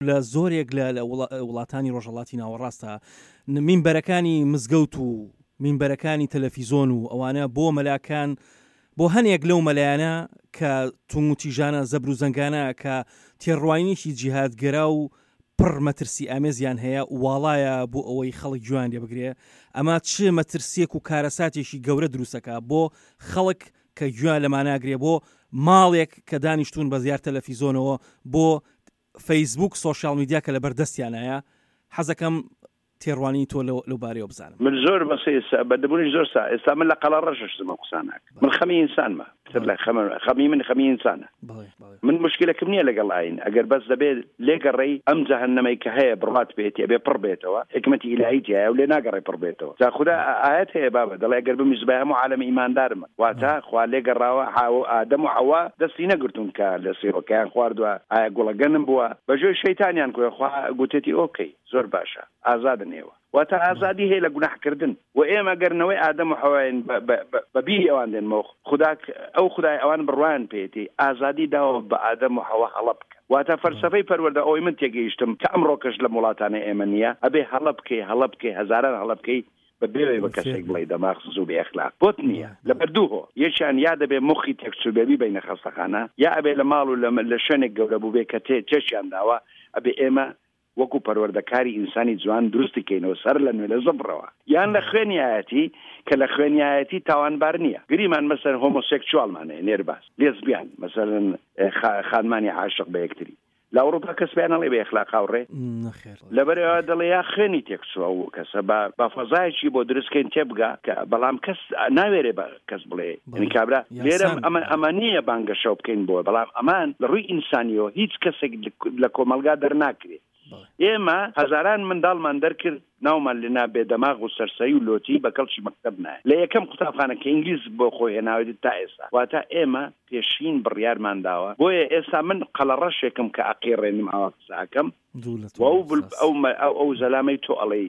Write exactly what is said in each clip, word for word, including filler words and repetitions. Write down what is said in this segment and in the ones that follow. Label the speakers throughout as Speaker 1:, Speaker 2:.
Speaker 1: لە زۆرێک لە وڵاتانی ڕۆژهەڵاتی ناوەڕاستە مینبەرەکانی مزگەوت و مینبەرەکانی تەلەڤیزۆن و ئەوانە بۆ مەلاکان بۆ هەنێک لەو مەلایانە کە توموتیژانە زەبر و زەنگانە کە تێڕوانینێکی جیهادگەرا و پڕ مەترسی ئامێزیان هەیە واڵایە بۆ ئەوەی خەڵک گوێیان لێ بگرێ. ئەمە چ مەترسیەک و کارەساتێکی گەورە دروستەکە بۆ خەڵک کە گوێیان لەماناگرێ، بۆ ماڵێک کە دانیشتون بە زیار تەلەڤیزۆنەوە، بۆ فەیسبوک سۆشیال میدیا کە لە بەردەستیانایە. حەزەکەم تێڕوانی تۆ لەو بارەیەوە بزانم.
Speaker 2: من زۆر بەسێ بەدەبوونی زۆر سا ئێستا من لە قەڵا ڕەشەشتمە قساناک من خەمی ئینسانمە خەمی من خەمی ئینسانە. من مشکلەکەم نییە لەگەڵ ئاین ئەگەر بەس دەبێت لێگەڕێی ئەم جەهەنەمەی کە هەیە بڕات بێتی ئەبێ پڕ بێتەوە حکمەتی ئیلاهی هەیە و لێ ناگەڕێ پڕ بێتەوە. جا خوددا ئاەت هەیە بابە دەڵێ ئەگەر بمیزبای هەموو عالەمی ئیماندارمە واتە خوا لێگەڕاوە ئادەم و حەوا دەستی نەگرتون کە لە سێوەکەیان خواردووە ئایا گوڵەگەنم بووە بەژێ شەیتانیان کوێ خوا گوتێتی ئۆکەی زۆر باشە ئازادن ئێوە واتە ئازادی هەیە لە گوناحکردن و ئێمە گەرنەوەی ئادەم و حەوایان بەبیری ئەوان دێنمەوە خوددا ئەو خدای ئەوان بڕوان پێێتی ئازادی داوە بە ئادەم و حەوا هەڵە بکە. واتە فەلسەفەی پەروەردە ئەوەی من تێگەیشتم کە ئەمڕۆکەش لە وڵاتانە ئێمە نییە ئەبێ هەڵە بکەی هەڵە بکەی هەزاران هەڵە بکەی بە بێوەی بە کەسێک بڵێ دەماغ زوو بێ ئەخلاق بۆت نییە لە بەردووهۆ یەکیان یا دەبێ مخی تێکچوبێبی بینە خەستەخانە یا ئەبێ لە ماڵ و لە شوێنێک گەورە بوو بێ کە تێ تێشیان داوە ئەبێ ئێمە وەکو پەروەردەکاری ئینسانی جوان دروستی کەینەوە سەر لە نوێ لە زەبڕەوە یان لە خوێنیایەتی کە لە خوێنیایەتی تاوانبار نییە. گریمان مەسەر هۆمۆسێکچوالمانەیە نێرباس لێزبیان مەسەرن خانمانی عاشق بە یەکتری لە ئەوروپا کەس پێیانەڵێ بە ئەخلاق هاوڕێ لەبەرەوە دەڵێ یا خوێنی تێکچووە و کەسە بە فەزایەکی بۆ دروستکەین تێبگا کە بەڵام کەس ناوێرێ بە کەس بڵێ ینی کابرا لێرە ئەمە نییە بانگەشەو بکەین بۆ بەڵام ئەمان لە ڕووی ئینسانیەوە هیچ کەسێک لە کۆمەلگا دەرناکرێت. ئێمە هەزاران منداڵمان دەرکرد ناومان لێنا بێدەماغ و سەرسەری و لۆتی بە کەڵکی مەکتەب نایە لە یەکەم قوتابخانە کە ئینگلیز بۆ خۆی هێناوێت تا ئێستا واتە ئێمە پێشین بڕیارمان داوە بۆیە ئێستا من قەڵەڕەشێکم کە ئەقیڕێنم ئەوە قساکەم ئەو زەلامەی تۆ ئەڵێ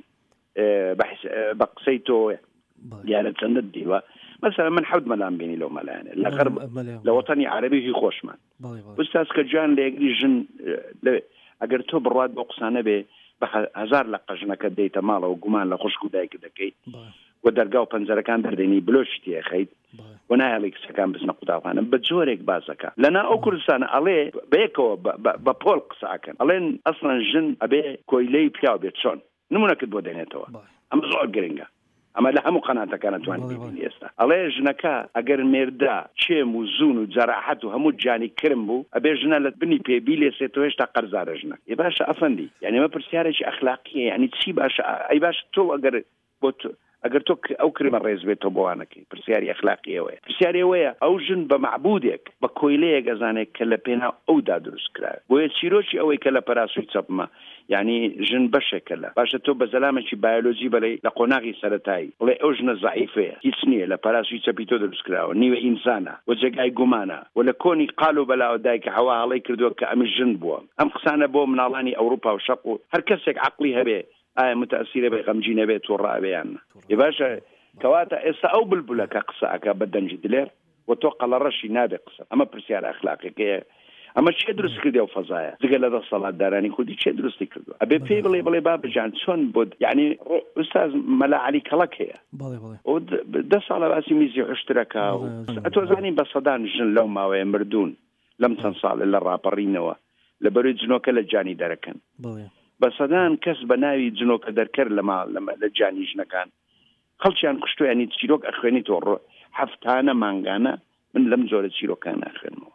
Speaker 2: بە قسەی تۆ دیارە چەندت دیوە مثلا من حەوت مەلام بینی لەو مەلایانە لە غەرب لە وەتەنی عەرەبی هی خۆشمان ئوستاز کە جوان لە یەکری ژن ئەگەر تۆ بڕوات بۆ قسانە بێ بە هەزار لە قەژنەکە دەیتە ماڵەوە گومان لە خوشک و دایک دەکەیت و دەرگا و پەنجەرەکان دەردێنی بلۆشتی ئەخەیت و نایەڵی کچەکان بزنە قوتابخانە بە جۆرێک بازەکە لەنا ئەو کوردستانە ئەڵێ بەیەکەوە بە پۆل قساکەن ئەڵێن ئەسڵەن ژن ئەبێ کۆیلەی پیاو بێت چۆن نمونەکەت بۆ دێنێتەوە ئەمە زۆر گرنگە ئەمە لە هەموو قەناتەکانە توانێت ببینی ئێستا ئەڵێ ژنەکە ئەگەر مێردا چێم و زوون و جەراحەت و هەموو جانی کرم بوو ئەبێ ژنە لە بنی پێبی لێسێتەوە هێشتا قەرزارە ژنە ێ باشە ئەفەندی یعنی ئەمە پرسیارێکی ئەخلاقیە یعنی چی باشە ئەی باش تۆ ئەگەر بۆ ئەگەر تۆ ئەو کرمە ڕێز بێت تۆ بۆوانەکەی پرسیاری ئەخلاقی ئەوەیە پرسیاری ئەوەیە ئەو ژن بە معبودێک بە کۆیلەیەک ئەزانێت کە لە پێنا ئەودا دروست کرا بۆیە چیرۆکی ئەوەی کە لە پەراسووی چەپمە یعنی ژن بەشێکە لە باشە تۆ بە زەلامێکی بایۆلۆژی بەڵێ لە قۆناغی سەرەتایی بڵێ ئەو ژنە زەعیفەیە هیچ نییە لە پەراسووی چەپی تۆ دروست کراوە نیوە ئینسانە و جێگای گومانە و لە کۆنی قال و بەلاوە دایکە هەوا هەڵەی کردووە کە ئەمە ژن بووە ئەم قسانە بۆ مناڵانی ئەوروپا و شەق و هەر کەسێک عەقڵی هەبێ ئایا متەئەسیرە بێ غەمگینە بێت تۆ ڕائەبێیان ێ باشە کەواتە ئێستا ئەو بلبولەکە قسەکە بە دەنجی دلێر و تۆ قەڵەڕەشی نابێ قسە ئەمە پرسیار ئەخلاقیەکەیە ئەمە چێ دروست کردی ئەو فەزایە جگە لە دەسەڵاتدارانی کوردی چێ دروستی کردووە ئەبێ پێی بڵێ بڵێ بابجان چۆن بۆ یعنی ئوستاز مەلا عەلی کەڵک هەیە دە ساڵە باسی میزی عشترەکە و ئەتۆزانی بە سەدان ژن لەو ماوەیە مردوون لەم چەند ساڵە لە ڕاپەڕینەوە لە بەروی جنۆکە لە جانی دەرەکەن بە سەدان کەس بە ناوی جنۆکە دەرکرد لە جانی ژنەکان خەڵکیان کوشتۆ ینی چیرۆک ئەخوێنی تۆ هەفتانە مانگانە من لەم جۆرە چیرۆکان ئەخوێنمەوە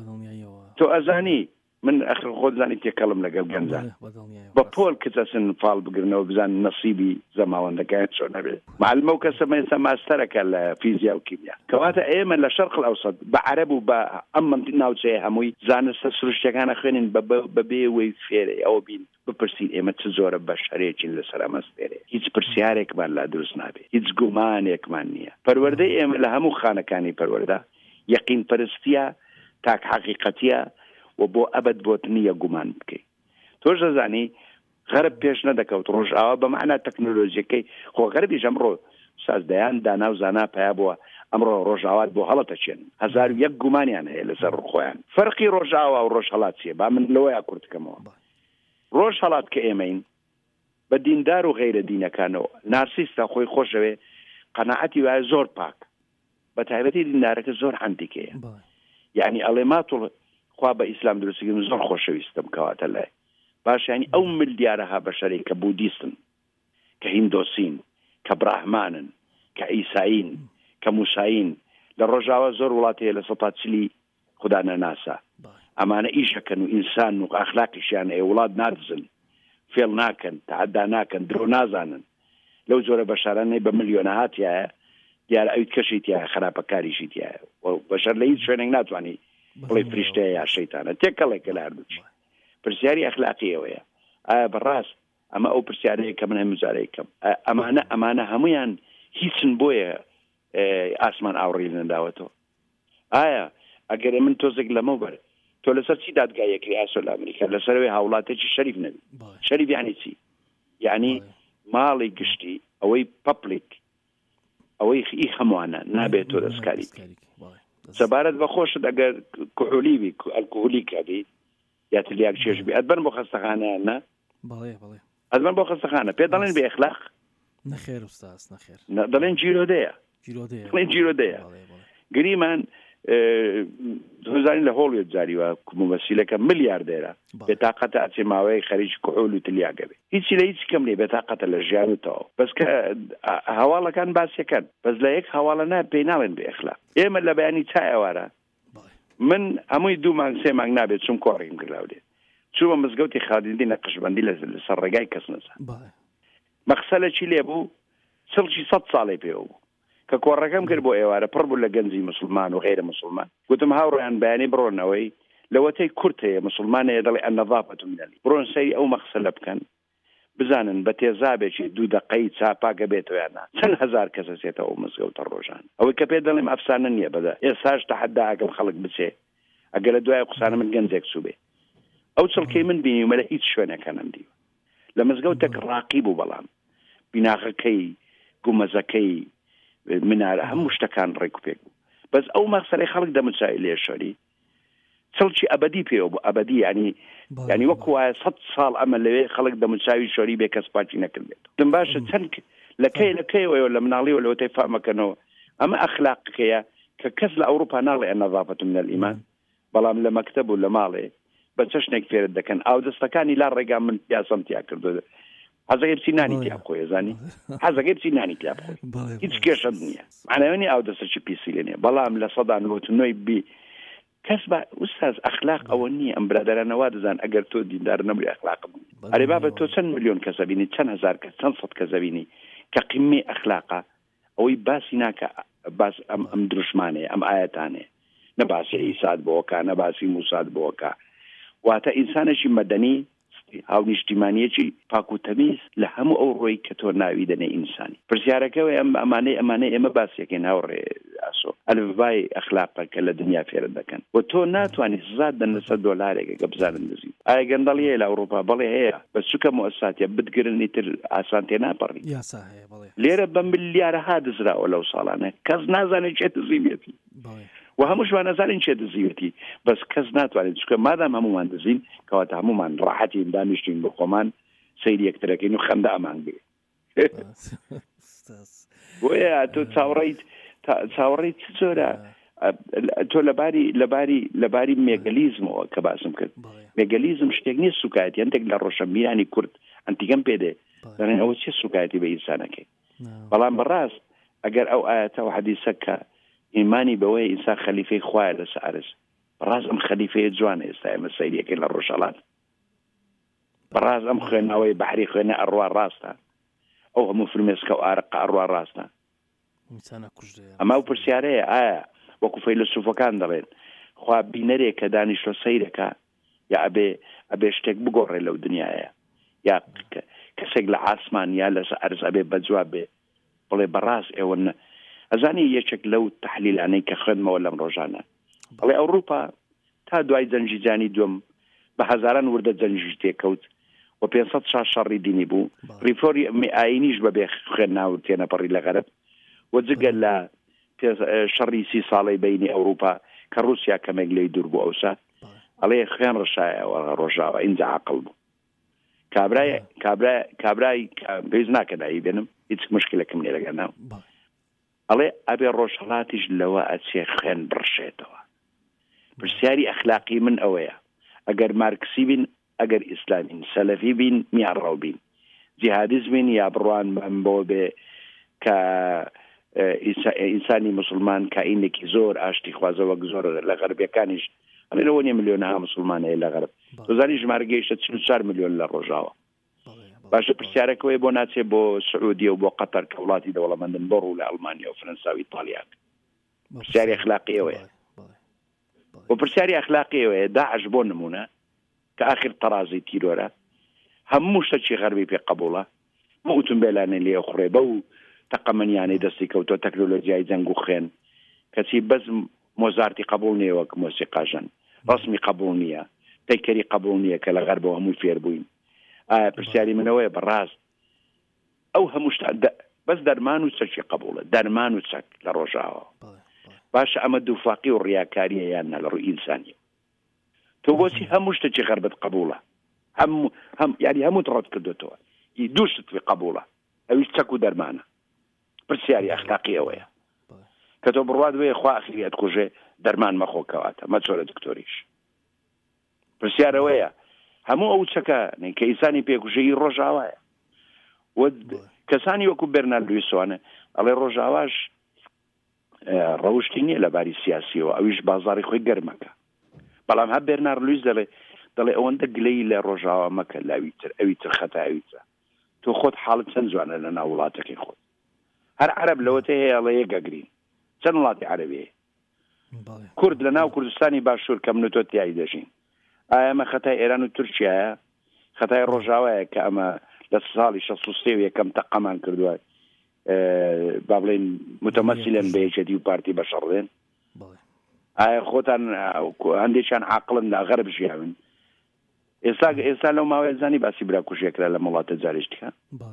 Speaker 2: تۆ ئەزانی من ئەخر خۆت زانی تێکەڵم لەگەڵ گەنجان بە پۆل کچەسن فاڵ بگرنەوە بزان نەسیبی زەماوەندەکان چۆن نەبێت معلمە و کەسە مەسە ماستەرەکە لە فیزیا و کیمیا کەواتە ئێمە لە شەرق الئەوسەط بە عەرەب و بە ئەم ناوچەیە هەمووی زانستە سروشتەکانە خوێنن بە بێوەی فێرەی ئەوە بین بپرسین ئێمە چ زۆرە بەشەرێکین لەسەر ئەمە فێرێ هیچ پرسیارێکمان لا دروست نابێت هیچ گومانێکمان نییە پەروەردەی ئێمە لە هەموو خانەکانی پەروەردە یەقین پەرستیە تاک حەقیقەتیە و بۆ ئەبد بۆت نییە گومان بکەیت تۆش دەزانی غەرب پێش نەدەکەوت ڕۆژئاوا بە معنای تەکنۆلۆژیەکەی خۆ غەربیش ئەمڕۆ سازدەیان دانا و زانا پیا بووە ئەمڕۆ ڕۆژئاوات بۆ هەڵەتەچێن هەزار و یەک گومانیان هەیە لەسەر ڕخۆیان فەرقی ڕۆژئاوا و ڕۆژهەڵات چییە با من لەوەیە کورتکەمەوە ڕۆژهەڵات کە ئێمەین بە دیندار و غیرە دینەکانەوە نارسیستە خۆی خۆشەوێ قەناعەتی وایە زۆر پاک بە تایبەتی دیندارەکە زۆر عەندیکەیە یعنی ئەڵێ ماتوڵ خوا بە ئیسلام دروستکردن زۆر خۆشەویستم کەواتە لای باش ینی ئەو ملیارەها بەشەرێک کە بودیستن کە هیندۆسین کە براحمانن کە ئیساین کە موساین لە ڕۆژاوە زۆر وڵاتەیە لە سەتا چلی خدا نەناسا ئەمانە ئیشەکەن و ئینسان و ئەخلاقیشیان هەیە وڵات نادزن فێڵ ناکەن تعەدا ناکەن درۆ نازانن لەو جۆرە بەشارانەی بە ملیۆنە هاتیایە دیارە ئەویت کەشی تایە خراپەکاریشی تایە بەشەر لە هیچ شوێنێک ناتوانانی بڵێ فریشتەیە یا شەیتانە تێکەڵێکە لە هەردووچ پرسیاری ئەخلاقی ئەوەیە ئایا بەڕاست ئەمە ئەو پرسیارەیە کە من هەموو جارێکم ئەمانە ئەمانە هەمویان هیچن بۆیە ئاسمان ئاوڕی نەداوەتەوە ئایا ئەگەر من تۆزێک لەمە بەر تۆ لەسەر چی دادگایەکری ئاسۆ لە ئەمریکا لەسەرەوەی هاوڵاتێکی شەریف نەبی شەریف یعنی چی یعنی ماڵی گشتی ئەوەی پەبلیک ئەوەی ئی هەمووانە نابێت تۆ دەستکاری سەبارەت بەخۆشت ئەگەر کوحولیبی ئەلکوهولی کەبی یا تلیاک چێژ بی ئەدبەن بۆ خەستەخانەیان نە ئەدبەن بۆ خەستەخانە پێ دەڵێن بێ ئەخلاق
Speaker 1: نەخێر ئوستاز نەخێر
Speaker 2: دەڵێن جیرۆدەیە دەڵێن جیرۆدەیە گریمان هزارین لە هۆڵوێت جاریوە کومەسیلەکە ملیاردێرە بێتاقەتە ئەچێ ماوەی خەریج کوحول و تلیاگەبێ هیچی لە هیچ کەم لێ بێتاقەتە لە ژیانتەوە بەس کە هەواڵەکان باسیەکەن بەس لە یەک هەواڵە نا پێی ناڵێن بێ ئەخلاق ئێمە لە بەیانی چای ئەوارە من هەمووی دوو مانگ سێ مانگ نابێت چون کۆڕیم کردلاودێ چووە مزگەوتی خادیندی نەقشبەندی لەسەر ڕێگای کەس نەزان مەقسەلە چی لێ بوو سڵکی سەد ساڵی پێوە بوو کە کۆڕەکەم کرد بۆ ئێوارە پڕ بوو لە گەنجی مسلمان و غیرە مسلمان گوتم هاوڕێیان بەیانی بڕۆنەوەی لەوەتەی کورت هەیە مسلمانەیە دەڵێ ئەنەظافەت منەلی بڕۆن سەیری ئەو مەقسەلە بکەن بزانن بە تێزابێکی دوو دقەی چاپاگە بێتەوە یاننا چەند هەزار کەس ئەچێتەوە ئەو مزگەوتە ڕۆژان ئەوەی کە پێ دەڵێم ئەفسانە نییە بەدە ئێستاش تەحەدا ئەگەڵ خەڵک بچێ ئەگەر لە دوای قسانە من گەنجێک سوبێ ئەو چڵکەی من بینی ومە لە هیچ شوێنەکە نەمدیوە لە مزگەوتێک ڕاقی بوو بەڵام بیناغەکەی گومەزەکەی منارە هەموو شتەکان ڕێک و پێک بوو بەس ئەو مەقسەلەی خەڵک دەموچای لێ شەری چڵکی ئەبەدی پێوە بوو ئەبەدی ینی ینی وەکو وایە سەد ساڵ ئەمە لەوێ خەڵک دەموچاوی شۆری بێ کەس پاچی نەکردێت دم باشە چەند لەکەی لەکەیەوە لە مناڵیەوە لەوەتەی فامەکەنەوە ئەمە ئەخلاقەیە کە کەس لە ئەوروپا ناڵێ ئەنەظافەت من الئیمان بەڵام لە مەکتەب و لە ماڵێ بە چەشنێک فێرت دەکەن ئاو دەستەکانی لا ڕێگا من یاسەم تیا کردو حەزەکەی بچی نانی تیا بخۆی زانی حەزەکەی بچی نانی تیا بخۆی هیچ کێشە نییە معنەوەنی ئاو دەستەکی پیسی لێ نییە بەڵام لە سەدا نۆی بی کەس بە ئوستاز ئەخلاق ئەوە نییە ئەم برادەرانەوا دەزان ئەگەر تۆ دیندار نەبووی ئەخلاق بوو ئەرێ بابە تۆ چەند ملیۆن کەسە بینی چەند هەزار کەس چەند سەد کەسە بینی کە قیمەی ئەخلاقە ئەوەی باسی ناکە باس ئەم ئەم دروشمانەیە ئەم ئاەتانەیە نە باسی ئیساد بۆکە نە باسی موساد بۆکە واتە ئینسانێکی مەدەنی هاو نیشتیمانیەکی پاک و تەمیز لە هەموو ئەو ڕۆی کە تۆ ناوی دەنێ ئینسانی پرسیارەکەەوە ئەم ئەمانەی ئەمانەی ئێمە باسیەکەی ناوڕێ ئاسۆ ئەلڤای ئەخلاقە کە لە دنیا فێرە دەکەن و تۆ ناتوانانی سزاد دەن لەسەر دۆلارێکە کە بزانن دەزی ئایا گەندەڵیە لە ئەوروپا بەڵێ هەیە بە چووکە مؤسساتیە بتگرنی تر ئاسان تێ ناپەڕی لێرە بە ملیارەها دزراوە لەو ساڵانە کەس نازانێت چێت دزیبێتی و هەمووشوان نەزانین چێ دزیوەتی بەس کەس ناتوانێت چکە مادام هەمومان دزین کەواتە هەمومان ڕاحەتین دانیشتین بۆ خۆمان سەیری یەکترەکەین و خەندە ئەمان بێ بۆیە تۆ چاوەڕێیت چاوەڕێیت چ جۆرە تۆ لەباری لەباری لەباری مێگەلیزمەوە کە باسم کرد مێگەلیزم شتێک نییە سوکایەتی هەندێک لە ڕۆشەبیرانی کورد ئەنتیگەم پێدێ دەڵێن ئەوە چێ سوکایەتی بە ئینسانەکەی بەڵام بەڕاست ئەگەر ئەو ئاەتە و حەدیسە کە ئیمانی بەوەی ئینسان خەلیفەی خوایە لەسەر عەرز بەڕاست ئەم خەلیفەیە جوانە ئێستا ئێمە سەیریەکەی لە ڕۆژهەڵات بەڕاست ئەم خوێنەوەی بەحری خوێنە ئەڕوا ڕاستە ئەو هەموو فرمێسکە و ئارەقە ئەڕوا ڕاستە ئەمە و پرسیارەیە ئایا وەکو فەیلسوفەکان دەڵێن خوا بینەرێک کە دانیشتۆ سەیرەکە یا ئەبێ ئەبێ شتێک بگۆڕێ لەو دنیاە یا کەسێک لە ئاسمان یا لەسەر عەرز ئەبێ بەجواب بێ بڵێ بەڕاست ئێوە ئەزانی یەکێک لەو تەحلیلانەی کە خوێنمەوە لەم ڕۆژانە بەڵێ ئەوروپا تا دوای جەنگی جانی دووەم بە هەزاران وردە جەنگی تێکەوت و پێنج سەد شاش شەڕی دینی بوو ریفۆری ئاینیش بەبێ خوێندناو تێنەپەڕی لەغەرب و جگە لە شەڕی سی ساڵەی بینی ئەوروپا کە رووسیا کەمێک لێی دوور بوو ئەوسا ئەڵێ خوێن ڕشایەوە ڕۆژاوە ئینجا عەقڵ بوو کابرای کابرای کابرای بێز ناکەدایی بێنم هیچ مشکلەکەم لێ لەگەڵ ئەڵێ ئەبێ ڕۆژهەڵاتیش لەوە ئەچێ خوێن بڕشێتەوە. پرسیاری ئەخلاقی من ئەوەیە ئەگەر مارکسی بین ئەگەر ئیسلامین سەلەفی بین میانڕاو بین جیهادیز بین یا بڕوان بۆ بێ کە ئینسانی مسلمان کائینێکی زۆر ئاشتی خوازە وەک زۆر لە غەربیەکانیش ئەمێنەوە نیە ملیۆنەها مسلمانەیە لە غەرب دۆزانی ژمارە گەیشتە چل و چوار ملیۆن لە ڕۆژاوە. باشە پرسیارەکەوەی بۆ ناچێ بۆ سعودیە و بۆ قەتەر کە وڵاتی دەوڵەمەندن بۆ ڕوو لە ئەڵمانیا و فەرەنسا و ئیتاڵیا. پرسیاری ئەخلاقی ئەوەیە و پرسیاری ئەخلاقی ئەوەیە داعش بۆ نمونە کە ئاخر تەرازی تیرۆرە هەموو شتێکی غەربی پێ قبوڵە ئۆتۆمبیلانە لێ خوڕێ بە و تەقەمەنیانەی دەستی کەوتۆ تەکنۆلۆژیای جەنگ و خوێن کەچی بەس مۆزارتی قبول نییە وەک مۆسیقاژن ڕسمی قبول نییە تەیکەری قبول نییە کە لە غەربەوە هەمووی فێر بووین. ئایا پرسیاری منەوەیە بەڕاست ئەو هەموو بەس دەرمان و چەکی قبولە دەرمان و چەک لە ڕۆژاوە باشە ئەمە دووفاقی و ڕیاکاریە یاننا لە ڕووی ئینسانی تۆ بۆچی هەموو شتێکی غەربت قبولە هەموو هەم یعنی هەموو ڕەت کردوتەوە دوو شتوی قبولە ئەویش چەک و دەرمانە. پرسیاری ئەخلاقی ئەوەیە کە تۆ بڕوات وێ خوا ئەخیریەت کوژێ دەرمان مەخۆکەواتە مەچۆرە دکتۆریش. پرسیارەوەیە هەموو ئەو چەکە کە ئینسانی پێکوژەی ڕۆژاوایە و کەسانی وەکو بێرنارد لویسوانە ئەڵێ ڕۆژاواش ڕەوشتی نییە لە باری سیاسیەوە ئەویش بازاری خۆی گەرمەکە بەڵام هە بێرنارد لویس دەڵێ دەڵێ ئەوەندە گلەی لە ڕۆژاوا مەکە لاویتر ئەوی تر خەتاویتە تۆ خۆت حاڵت چەند جوانە لە ناو وڵاتەکەی خۆت هەر عەرەب لەوەتە هەیە ئەڵێ یەکەگرین چەند وڵاتی عەرەبی کورد لە ناو کوردستانی باشوور کە من و تۆ تیایی دەژین. ئایا ئەمە خەتای ئێران و تورکیایە خەتای ڕۆژاوایە کە ئەمە لە ساڵی شەست و سێ و یەکەم تەقەمان کردووە با بڵێن متەمەسیلەن بە یەکێتی و پارتی بەشەڕێن. ئایا خۆتان هەندێکیان عاقڵن لە غەرب ژیاون ئێستا ئێستا لەو ماوەیە زانی باسی براکوژێکرا لە وڵاتە جارێشتیکە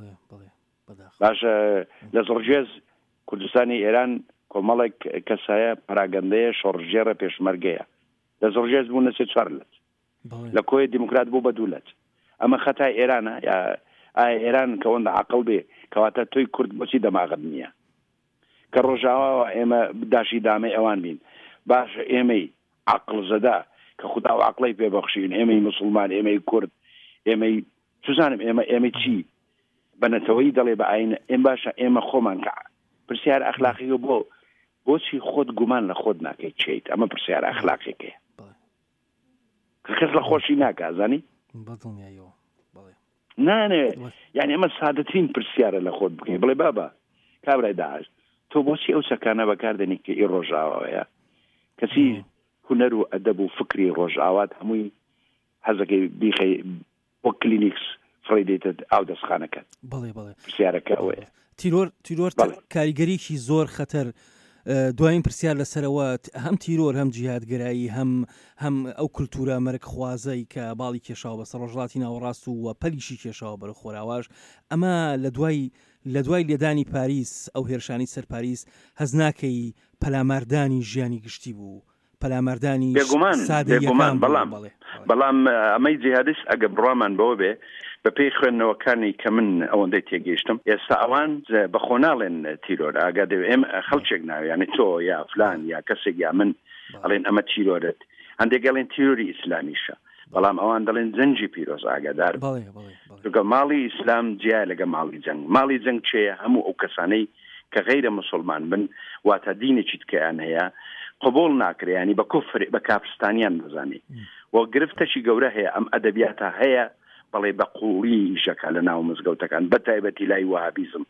Speaker 2: باشە لە زڕژێز کوردستانی ئێران کۆمەڵێک کەسایە پراگەندەیە شۆڕژێرە پێشمەرگەیە لە زڕژێز بوو نەسێ چوار لەت لە کۆی دیموکرات بوو بە دوولەت. ئەمە خەتای ئێرانە یا ئایا ئێران کەوەندە عاقڵ بێ کەواتە تۆی کورد بۆچی دەماغت نییە کە ڕۆژاوا ئێمە داشی دامەی ئەوان بین باش ئێمەی عاقڵ زەدا کە خوددا و عاقڵی پێبەخشین ئێمەی مسلمان ئێمەی کورد ئێمەی سوزانم ئێمە ئێمە چی بەنەتەوەی دەڵێ بە ئاینە ئێم باشە ئێمە خۆمان کە پرسیار ئەخلاقی بۆ بۆچی خۆت گومان لە خۆت ناکەیت چیت ئەمە پرسیار ئەخلاقیەکەیە کە کەس لە خۆشی ناکازانی نانێ یعنی ئەمە سادەترین پرسیارە لە خۆت بکەین بڵێ بابا کابرای داعش تۆ بۆچی ئەو چەکانە بەکاردێنی کە ئی ڕۆژاوایە کەسی هونەر و ئەدەب و فکری ڕۆژاوات هەمووی حەزەکەی بیخەی بۆ کلینیکس فڕێدێتت ئاو دەستخانەکەت پرسیارەکە ئەوەیە.
Speaker 1: تیرۆر تیرۆر کاریگەریکی زۆر خەتەر دوایین پرسیار لەسەرەوە هەم تیرۆر هەم جیهادگرایی هەم هەم ئەو کولتورە مەرگ خوازەی کە باڵی کێشاوە بەسەر ڕۆژهەڵاتی ناوەڕاست و پەلیشی کێشاوە بەرە خۆراواش ئەمە لە دوای لە دوای لێدانی پاریس ئەو هێرشانی سەر پاریس هەز ناکەی پەلاماردانی ژیانی گشتی بوو پەلاماردانی
Speaker 2: سادەیەکان بەڵام بەڵام ئەمەی جیهادیست ئەگە بڕوامان بەوە بێ بە پێی خوێندنەوەکانی کە من ئەوەندەی تێگەیشتم ئێستا ئەوان بە خۆ ناڵێن تیرۆر ئاگا دەوێ ئێمە خەڵکێک ناوێ یعنی تۆ یا فلان یا کەسێک یا من ئەڵێن ئەمە تیرۆرت هەندێک گەڵێن تیرۆری ئیسلامیشە بەڵام ئەوان دەڵێن جەنگی پیرۆز ئاگادار لەگە ماڵی ئیسلام جیا لەگە ماڵی جەنگ ماڵی جەنگ چێە هەموو ئەو کەسانەی کە غەیرە مسلمان بن واتە دینێکی تکەیان هەیە قبول ناکرێ ینی بە کوفر بە کافرستانیان بزانێ و گرفتەشی گەورە هەیە ئەم ئەدەبیاتە هەیە بەڵێ بە قوڵی شەکە لە ناو مزگەوتەکان بە تایبەتی لای وهابیزم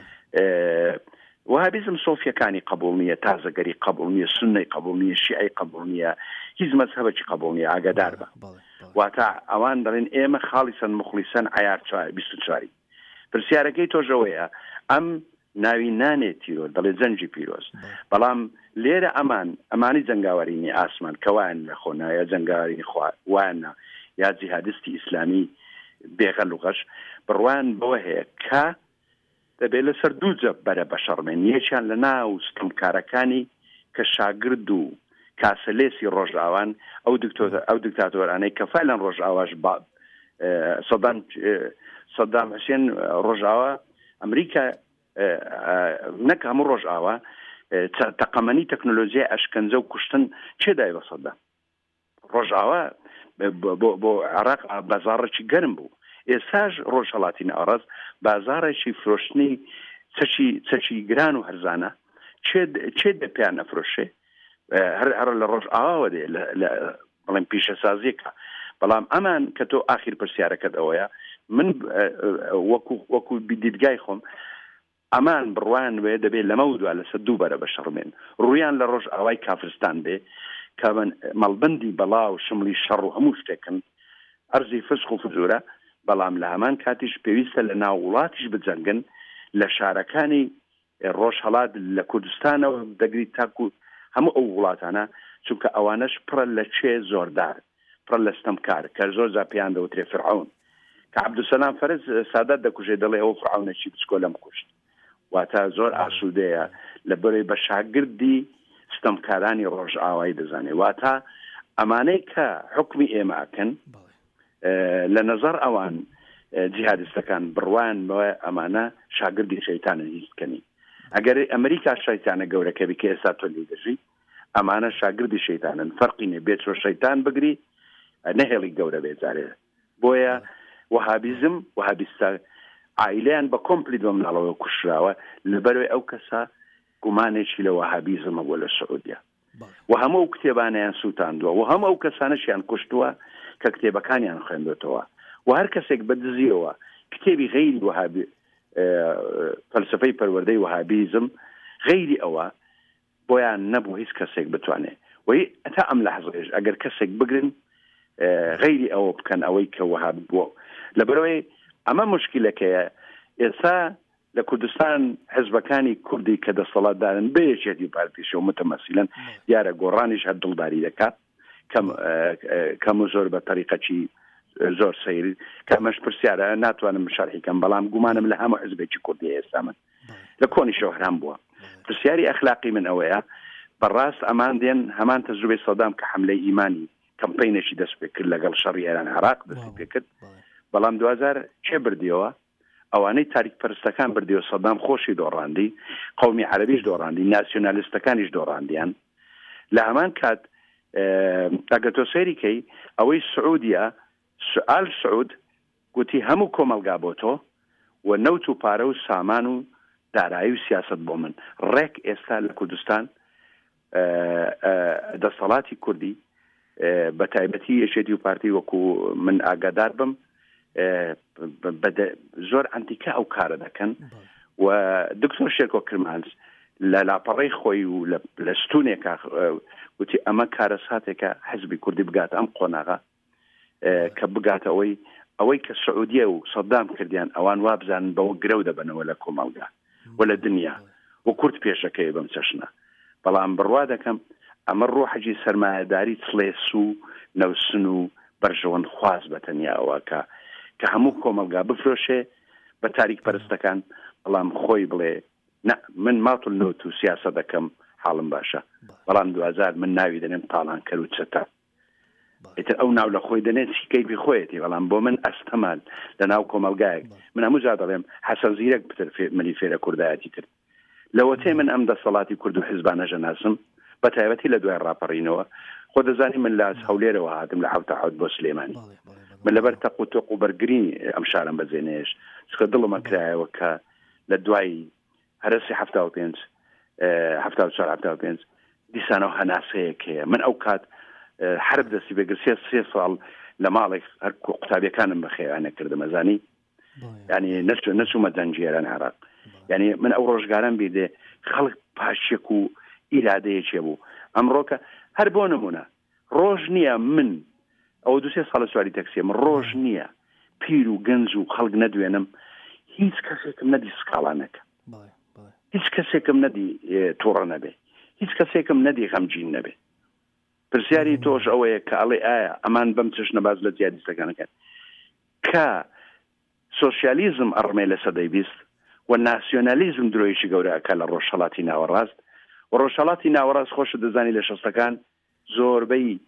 Speaker 2: وهابیزم سۆفیەکانی قبول نییە تازەگەری قبول نییە سنەی قبول نییە شیعی قبول نییە هیچ مەذهبێکی قبول نییە ئاگادار بە واتە ئەوان دەڵێن ئێمە خاڵیسەن مخلیسەن عیار بیست و چواری پرسیارەکەی تۆژەوەیە ئەم ناوی نانێت تیرۆر دەڵێ جەنگی پیرۆز بەڵام لێرە ئەمان ئەمانی جەنگاوەرینی ئاسمان کەوان لە خۆنایە جەنگاوەرینی خوانە یا جیهادیستی ئیسلامی بێغەل و غەش بڕوان بەوە هەیە کە دەبێت لەسەر دوو جەب بەرە بەشەڕمێن یەکیان لە ناو ستەمکارەکانی کە شاگرد و کاسەلێسی ڕۆژئاوان ئەو ئەو دیکتاتۆرانەی کە فعلەن ڕۆژئاواش سەدام سەدام حوسێن ڕۆژاوا ئەمریکا نەک هەموو ڕۆژئاوا تەقەمەنی تەکنۆلۆژیای ئەشکەنجە و کوشتن چێدای بە سەدام ڕۆژئاوا بۆ عێراق بازاڕێکی گەرم بوو ئێستاش ڕۆژهەڵاتی ناوەڕاست بازارێکی فرۆشتنی چەکی گران و هەرزانە چێ دە پیان نەفرۆشێ هەر لە ڕۆژئاواوە دێ بڵێن پیشەسازیەکە بەڵام ئەمان کە تۆ ئاخیر پرسیارەکەت ئەوەیە من وەکو دیدگای خۆم ئەمان بڕوان وێ دەبێت لەمە دووە لەسەر دوو بەرە بە شەڕمێن ڕویان لە ڕۆژ ئاوای کافرستان بێ کە مەڵبندی بەڵا و شملی شەڕ و هەموو شتێکن ئەرزی فسق و فزورە بەڵام لە هەمان کاتیش پێویستە لە ناو وڵاتیش بجەنگن لە شارەکانی ڕۆژهەڵات لە کوردستانەوە دەگریت تاکو هەموو ئەو وڵاتانە چونکە ئەوانەش پڕە لە چێ زۆردار پڕە لە ستەمکار کە زۆر زا پێیان دەوترێ فرعون کە عەبدولسەلام فەرز سادات دەکوژێ دەڵێ ئەوە فرعونێکی بچکۆ لەم کوشت واتە زۆر ئاسوودەیە لە بەرەی بە شاگردی ستەمکارانی ڕۆژئاوایی دەزانێ واتە ئەمانەی کە حکمی ئێماکەن لە نەزەر ئەوان جیهادستەکان بڕوان بەوە ئەمانە شاگردی شەیتانە هیچکەنی ئەگەر ئەمریکا شەیتانە گەورەکە بی کە ئێستا تۆ لێ دەژی ئەمانە شاگردی شەیتانن فەرقی نێ بێت چۆ شەیتان بگری نەهێڵی گەورە بێجارێ بۆیە وهابیزم وهابیستە عائلەیان بە کۆمپلیت بە مناڵەوە کوشراوە لەبەرەوەی ئەو کەسە گومانێکی لە وهابیزمە بۆ لە سعودیا و هەموو ئەو کتێبانیان سووتاندووە و هەموو ئەو کەسانەشیان کوشتووە کە کتێبەکانیان خوێندوێتەوە و هەر کەسێک بەدزیەوە کتێبی غەیری وهابی فەلسفەی پەروەردەی وهابیزم غەیری ئەوە بۆیان نەبوو هیچ کەسێک بتوانێت وی تا ئەم لەحظەیەش ئەگەر کەسێک بگرن غەیری ئەوە بکەن ئەوەی کە وهاب بووە لەبەرەوەی ئەمە مشکلەکەیە ئێستا لە کوردستان حزبەکانی کوردی کە دەسەڵاتدارن بەیەکێتی پارتیشە و متەمەسیلن دیارە گۆڕانیش هەر دڵداری دەکات کەم و زۆر بە طریقەکی زۆر سەیری کەمەش پرسیارە ناتوانم شەرحیکەم بەڵام گومانم لە هەموو حزبێکی کوردی ئێستا من لە کۆنی شەوهران بووە پرسیاری ئەخلاقی من ئەوەیە بەڕاست ئەمان دێن هەمان تەجروبەی سەدام کە حەملەی ئیمانی کەمپەینێکی دەست پێ کرد لەگەڵ شەڕی ئێران عێراق دەستی پێ کرد بەڵام دوازار چێ بردیەوە ئەوانەی تاریک پەرستەکان بردیەوە سەدام خۆشی دۆڕاندی قەومی عەرەبیش دۆڕاندی ناسیۆنالیستەکانیش دۆڕاندیان لە هەمان کات ئەگەر تۆ سەیریکەی ئەوەی سعودیە ئال سعود گوتی هەموو کۆمەلگا بۆ تۆ و نەوت و پارە و سامان و دارایی و سیاست بۆ من ڕێک ئێستا لە کوردستان دەسەڵاتی کوردی بە تایبەتی یەکێتی و پارتی وەکو من ئاگادار بم زۆر ئەنتیکە ئەو کارە دەکەن و دکتۆر شێرکۆ کرمانز لە لاپەڕەی خۆی و لە ستونێکە وتی ئەمە کارە ساتێکە حزبی کوردی بگات ئەم قۆناغا کە بگاتە ئەوەی ئەوەی کە سعودیە و سەدام کردیان ئەوان وابزانن بەوە گرەو دەبنەوە لە کۆمەڵگا و لە دنیا و کورد پێشەکەی بەم چەشنە بەڵام بڕوا دەکەم ئەمە ڕۆحەجی سەرمایەداری سڵێس و نەوسن و بەرژەوەن خواز بەتەنیاوە کە کە هەموو کۆمەلگا بفرۆشێ بە تاریک پەرستەکان بەڵام خۆی بڵێ من ماتڵ نۆت و سیاسە دەکەم حاڵم باشە بەڵام دوازار من ناوی دەنێم تاڵان کەر و چەتە ئیتر ئەو ناو لە خۆی دەنێت چیکەی بخۆیەتی بەڵام بۆ من ئەستەمان لە ناو کۆمەلگایەک من هەموو جا دەڵێم حەسەن زیرەک پتر ملی فێرە کوردایەتی کرد لەوەتێ من ئەم دەسەڵاتی کورد و حیزبانەژە ناسم بە تایبەتی لە دوای ڕاپەڕینەوە خۆ دەزانی من لە هەولێرەوە هاتم لە حەوتە حەوت بۆ سلێمانی من لەبەر تەق و تۆق و بەرگرین ئەم شارم بەجێنێش چکە دڵمە کرایەوە کە لە دوای هەرسی هەفتا و پێنج هەفتا و چوار هەفتا و پێنج دیسانەوە هەناسەیەک هەیە من ئەو کات حرب دەستی بێگر سێ سێ ساڵ لە ماڵێک هەر قوتابیەکانم بە خێوانە کردم ئەزانی ینی نەچوومە دەنجێران عێراق ینی من ئەو ڕۆژگاران بیدێ خەڵک پاشێک و ئیرادەیەکێ بوو ئەمڕۆکە هەر بۆ نمونە ڕۆژ نییە من ئەو دو سێ ساڵە سواری تەکسیم ڕۆژ نییە پیر و گەنج و خەڵک نەدوێنم هیچ کەسێکم نەدی سکاڵانەکە هیچ کەسێکم نەدی تووڕە نەبێ هیچ کەسێکم نەدی غەمگین نەبێ پرسیاری تۆش ئەوەیە کە ئەڵێ ئایا ئەمان بەم چشنە باز لە جیهادیستەکانەکەن کە سۆشیالیزم ئەڕمێ لە سەدەی بیست و ناسیۆنالیزم درۆیشی گەورەکە لە ڕۆژهەڵاتی ناوەڕاست و ڕۆژهەڵاتی ناوەڕاست خۆشە دەزانی لە شەستەکان زۆربەی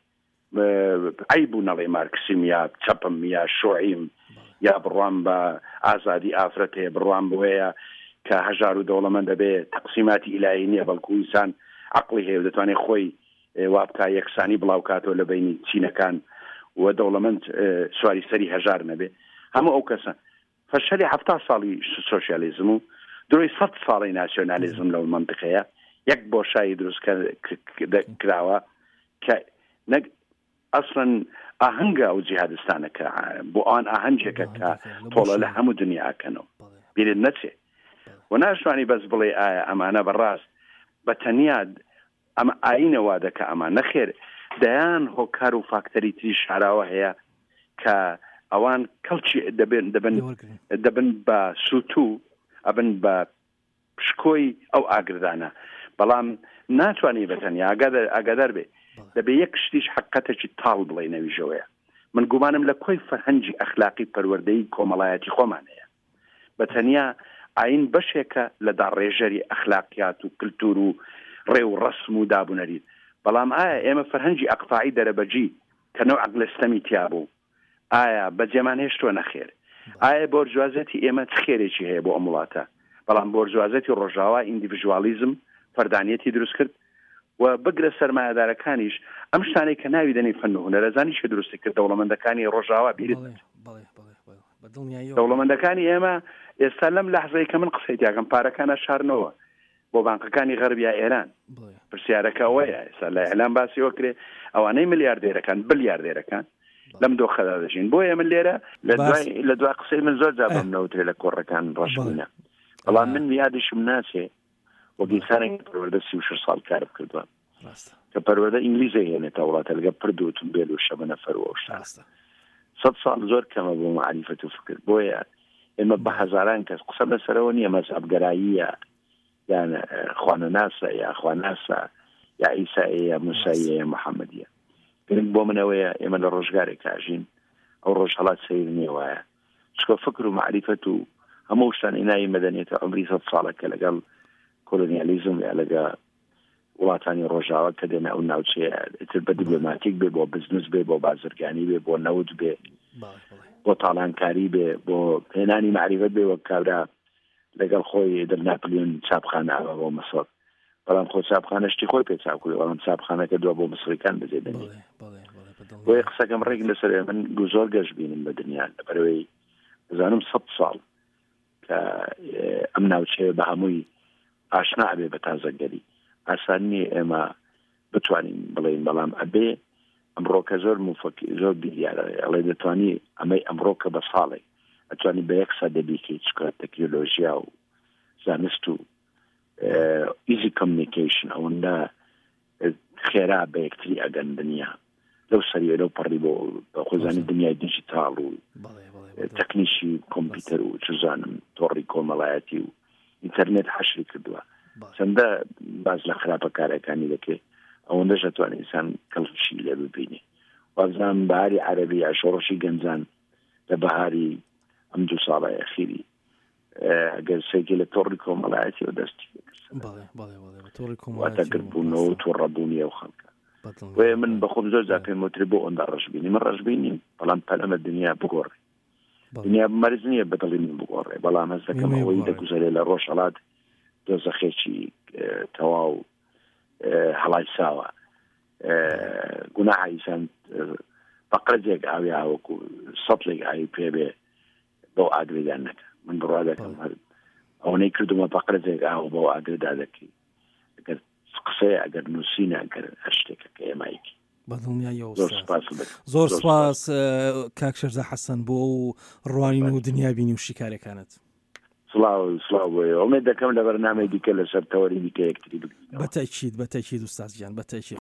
Speaker 2: عیب و نەڵێ مارکسیم یا چەپم یا شۆعیم یا بڕوام بە ئازادی ئافرەتێ بڕوام بوەیە کە هەژار و دەوڵەمەند دەبێت تەقسیماتی ئیلایی نییە بەڵکو ئینسان عەقڵی هەیە دەتوانێت خۆی وابکە یەکسانی بڵاو کاتەوە لە بینی چینەکان و دەوڵەمەند سواری سەری هەژار نەبێ. هەموو ئەو کەسە فەشەری هەفتا ساڵی سۆشیالیزم و دوای سەد ساڵی ناسیۆنالیزم لەو منطقەیە یەک بۆشایی دروست کراوە کە نەک ئەسڵەن ئاهەنگە ئەو جیهادستانەکە بۆ ئەوان ئاهەنگێکە کە تۆڵە لە هەموو دنیاکەنەوە بیرت نەچێ و ناشوانی بەس بڵێ ئایا ئەمانە بەڕاست بە تەنیا ئەمە ئاینەوا دەکە ئەمان نەخێر دەیان هۆکار و فاکتەری تری شاراوە هەیە کە ئەوان کەڵکی دەبن دەبن دەبن بە سووتوو ئەبن بە پشکۆی ئەو ئاگردانە بەڵام ناتوانانی بەتەنیا ئاگادار بێ دەبێ یەک شتیش حقەتێکی تاڵ بڵێ نەویژەوەیە. من گومانم لە کۆی فەرهەنگی ئەخلاقی پەروەردەی کۆمەڵایەتی خۆمانەیە بەتەنیا ئاین بەشێکە لە داڕێژەری ئەخلاقیات و کللتور و ڕێ و ڕسم و دابوونەریت بەڵام ئایا ئێمە فەرهەنگی ئەقفاعی دەرەبەجی کە نەو عەقلستەمی تیا بوو ئایا بەجێمان هێشتووە نەخێر ئایا بۆرژوازەتی ئێمە چ خێرێکی هەیە بۆ ئەم وڵاتە بەڵام بۆرژوازەتی ڕۆژاوا ئیندیڤیژوالیزم فەردانیەتی دروست کرد و بگرە سەرمایەدارەکانیش ئەم شتانەی کە ناوی دەنی فەن و هونەرەزانی شە دروستی کرد دەوڵەمەندەکانی ڕۆژاوا بیرت دەوڵەمەندەکانی ئێمە ئێستا لەم لەحزەی کە من قسەی تیاکەم پارەکانە شارنەوە بۆ بانقەکانی غەربیا ئێران پرسیارەکە ئەوەیە ئێستا لە ئێلان باسیەوە کرێ ئەوانەی ملیاردێرەکان بلیاردێرەکان لەم دۆخەدا دەژین بۆیە من لێرە لە دوای قسەی من زۆر جا بەم نەوترێ لە کۆڕەکان ڕەشبوونە بەڵام من یادیشم ناچێ وەگیسانێک پەروەردە سی و شەش ساڵ کارم کردووە کە پەروەردە ئینگلیزی هێنێتە وڵاتە لەگە پرد و تومبێل و شەمە نەفەر و سەد ساڵ زۆر کەمە بۆ معریفەت و فکر بۆیە ئێمە بە هەزاران کەس قسە لەسەرەوە نییە مەزهەبگەراییە یان خوانەناسە یا خواناسە یا ئیسایە یا موساییە یا محەممەدیە گرنگ بۆ منەوەیە ئێمە لە ڕۆژگارێک کاژین ئەو ڕۆژ هەڵات سیر نییە وایە چکە فکر و معریفەت و هەموو شتانی ناوی مەدەنیێتە عمری سەد ساڵەکە لەگەڵ کۆلۆنیالیزم یا لەگە وڵاتانی ڕۆژاوە کە دێنە ئەو ناوچەیە ئیتر بە دیپلۆماتیک بێ بۆ بزنس بێ بۆ بازرگانی بێ بۆ نەوت بێ بۆ تاڵانکاری بێ بۆ هێنانی معریفەت بێ وەک کابرا لەگەڵ خۆی دەرناپلیۆن چاپخانە ئاوە بۆ مەسڵ بەڵام خۆ چاپخانە شتی خۆی پێ چاپکوی بەڵام چاپخانەکە دووە بۆ مەسڵەکان بەجێ دەنێ بۆیە قسەکەم ڕێک لەسەر من زۆر گەشت بینم بە دنیا لەبەرەوەی بزانم سەد ساڵ کە ئەم ناوچەیە بە هەمووی ئاشنا ئەبێ بە تازەگەری ئاسان نییە ئێمە بتوانین بڵێین بەڵام ئەبێ ئەمڕۆکە زۆر موفەکی زۆر بیریارە ئەڵێ دەتوانی ئەمەی ئەمڕۆکە بە ساڵێک ئەتوانی بە یەک سەدە بیکەیت چکە تەکنۆلۆژیا و زانست و ئیزی کۆمیونیکیشن ئەوەندە خێرا بە یەکتری ئەگەن دنیا لەو سەریە لەو پەڕی بۆ خۆزانی دنیای دیجیتاڵ و تەکنیشی کۆمپیوتەر و چزانم تۆڕی کۆمەڵایەتی و ئینتەرنێت حەشری کردووە چەندە باز لە خراپە کارەکانی دەکێت ئەوەندەش ئەتوانێت ئینسان کەڵکی لێ ببینێ وابزانم بەهاری عەرەبی یا شۆڕشی گەنجان لە بەهاری ئەم دوو ساڵە ئەخیری ئەگەر سێکی لە تۆڕی کۆمەڵایەتی و دەستی واتەگربوونەوە و تۆڕەبوونی ئەو خەڵکە وێ من بە خۆم زۆر جا پێم وتری بۆ ئەوەندا ڕەشبینی من ڕەشبینیم بەڵام پەلەمە دنیا بگۆڕێ دنیا مەرج نییە بەدڵی من بگۆڕێ بەڵام هەست دەکەم ئەوەی دەگوزارێ لە ڕۆژهەڵات دۆزەخێکی تەواو هەڵای ساوە گوناحی ئینسان بەقرەجێک ئاوی ئاوەکو سەپڵێک ئاوی پێبێ بۆ ئاگریدان نەکە من بڕوا دەکەم هەر ئەوەی کردومە بەقرەجێک ئاو بۆ ئاگردا دەکەی ئەگەر قسەیە ئەگەر نووسینە ئەگەر هەر شتێکە کە ئێمایکی
Speaker 1: زۆر سپاس کاک شەرزە حەسەن بۆ ڕوانین و دنیا بینی و شیکارەکانت
Speaker 2: سڵاو سڵاو بۆیە ئەومێد دەکەم لە بەرنامەی دیکە لەسەر تەوەری دیکە یەکتری بگرین
Speaker 1: بەتەکید بەتەکید ئوستاز گیان بەتەکید